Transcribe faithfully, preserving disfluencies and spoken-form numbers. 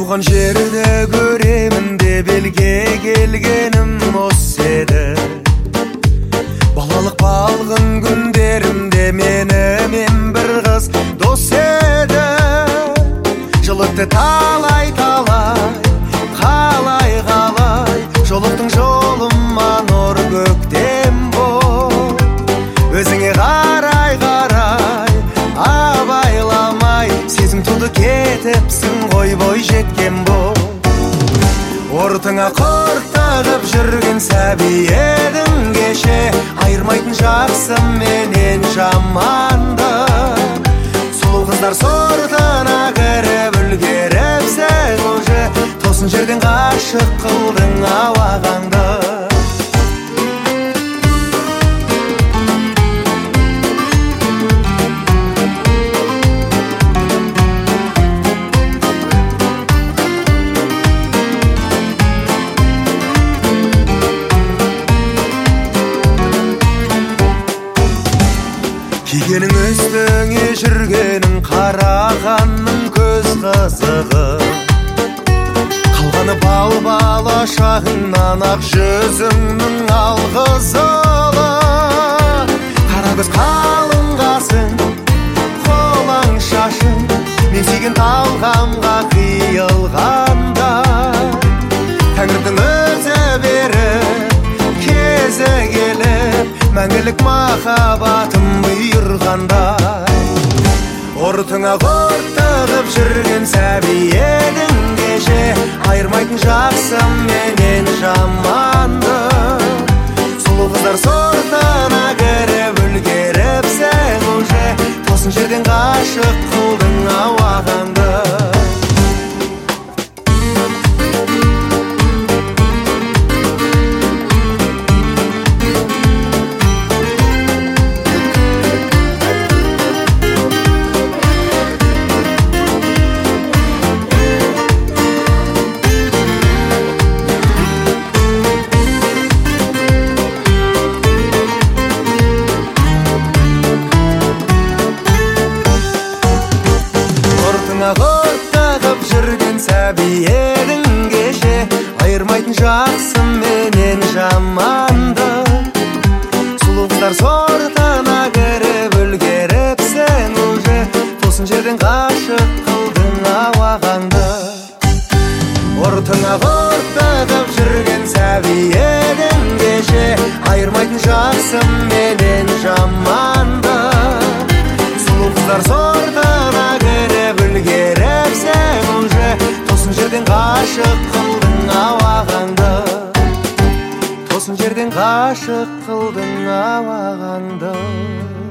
туған жерде көремін деп елге келгенім осы еді. Балалық балғын күндерімде менімен бір қыз дос еді. Жылытты талай-талай, қалай-қалай, жолықтың жолыма нұр көктем бол. Өзіңе қарай-қарай, абайламай, сезім туды кетіпсің ғой бой жеткен бол. Ортыңа құртығып жүрген сәби едің кеше, айырмайтын жақсы менен жаманды. Сұлу қыздар сортына кіріп үлгеріпсің уже, тосын жерден ғашық қылдың ауағаңды. Кигенің үстіңе жүргенің қарағанның көз қызығы, қалғаны бал-бала шағыңнан ақ жүзіңнің алғызылы. Қара көз қалың қасың, қолаң шашың, мен сүйген талғамға қиылғанда, Тәңірдің өзі беріп, кезі келіп, мәңгілік махаббатым бұйырғандай. Ортыңа құртығып жүрген сәби едің кеше, айырмайтын жақсы менен жаманды. Сұлу қыздар сортына кіріп үлгеріпсің уже, тосын жерден ғашық қылдың ауағаңды. Құртығып жүрген сәби едің кеше, айырмайтын жақсы менен жаманды. Сұлу қыздар сортына кіріп үлгеріпсің уже, тосын жерден ғашық қылдың ауағаңды. Ортыңа құртығып жүрген сәби едің кеше, айырмайтын жақсы менен жаманды. Сұлу қыздар сортына кіріп үлгеріпсің уже, тосын жерден ғашық қылдың ауағаңды. Тосын жерден ғашық қылдың ауағаңды.